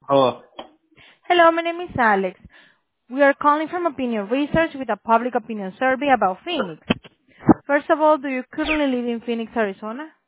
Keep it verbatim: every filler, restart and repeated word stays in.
Oh, Hello, my name is Alex. We are calling from Opinion Research with a public opinion survey about Phoenix. First of all, do you currently live in Phoenix, Arizona?